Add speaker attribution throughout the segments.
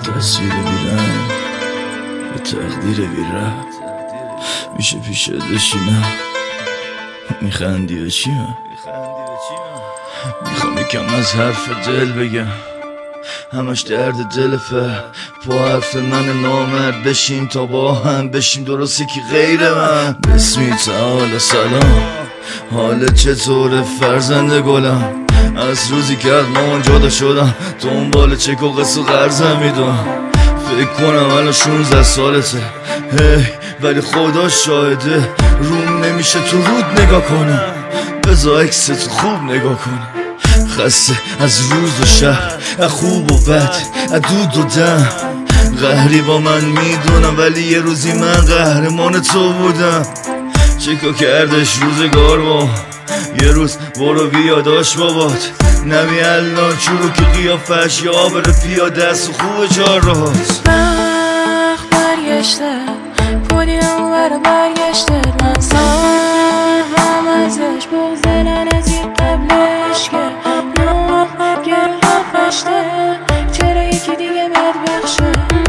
Speaker 1: تصویر بیرنگ یه تقدیر بیرم میشه پیشت بشینم میخندی به چی من میخوام یکم از حرف دل بگم همش درد دل با حرف من نامرد بشیم تا با هم بشیم درسته که غیر من بسمی تعال سلام حالت چطوره فرزند گلم از روزی که از مامان جدا شدم دنبال چک و قص و قرضم میدونم فکر کنم الان 16 سالته ولی خدا شاهده روم نمیشه تو رود نگاه کنم بذار اکست خوب نگاه کنم خسته از روز و شهر از خوب و بد از دود و دم قهری با من میدونم ولی یه روزی من قهرمان تو بودم چکا کردش روزگار با یه روز برو بیا داشت بابات نمی الان چروک قیافش یا آبر پیاده است و خوب چار راست
Speaker 2: وقت برگشته پولی اونور برگشته من ساهم ازش بغزلن از این قبلش که نه گره خفشته چرا یکی دیگه بدبخشه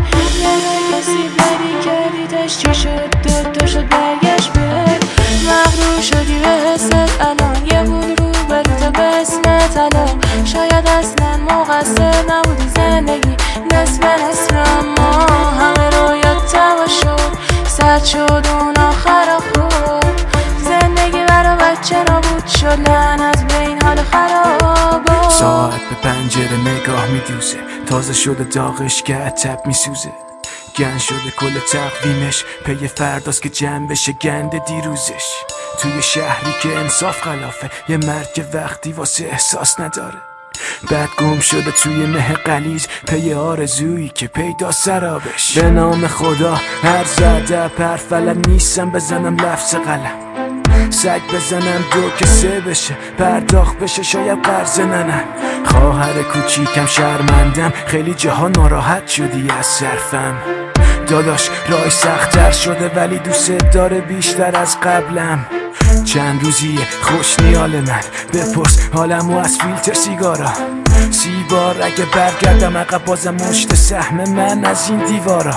Speaker 2: یه کسی بدی کردیدش چی شد دو شد برگشت بهت مغرور شدی به حست الان یه بود رو برو به اسمت الان شاید اصلا مقصر نبودی زندگی نصف اما همه رویات تمام شد سرد شد اون آخر خوب زندگی برا بچه نبود شد لعنت به این حال خراب
Speaker 3: ساعت به پنجره نگاه میدوزه تازه شده داغش که عتب میسوزه گن شده کل تقویمش پی فرداست که جمع بشه گند دیروزش توی شهری که انصاف خلافه یه مرگ وقتی واسه احساس نداره بعد گم شده توی مه قلیز پی آرزویی که پیدا سرابش به نام خدا هر زده پرفلم نیستم بزنم لفظ قلم سگ بزنم دو که سه بشه پرداخت بشه شاید قرض ننم خواهر کوچیکم شرمندم خیلی جاها ناراحت شدی از صرفم داداش راه سخت‌تر شده ولی دوست داره بیشتر از قبلم چند روزیه خوش نیال من بپرس حالمو از فیلتر سیگارا 30 بار اگه برگردم عقب بازم مشت سهم من از این دیوارا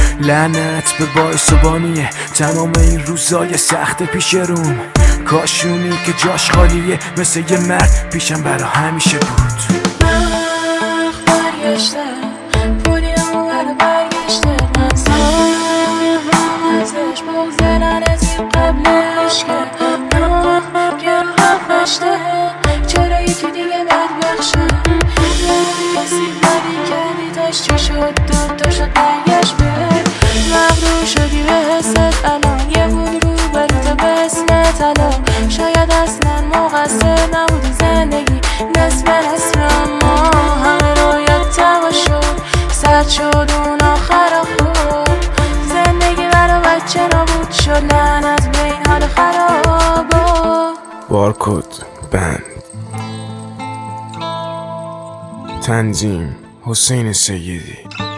Speaker 3: لعنت به باعث و بانیه تمام این روزای سخت پیش روم کاشونی که جاش خالیه مثل یه مرد پیشم برا همیشه بود
Speaker 2: وقت برگشته پولی اونور برگشته من ساهم ازش بغزلن از این قبلش که نه گره خفشته چرا یکی دیگه بدبخشه کسی بدی کردیدش چی شد دو شد برگشت بهت مغرور شدی به حست الان یه بود رو برو به اسمت الان شاید اصلا مقصر نبودی زندگی نصف اما همه رویات تمام شد سرد شد اون آخر خوب زندگی برا بچه نبود شد لعنت به این حال خراب
Speaker 3: بارکد بند تنظیم حسین سیدی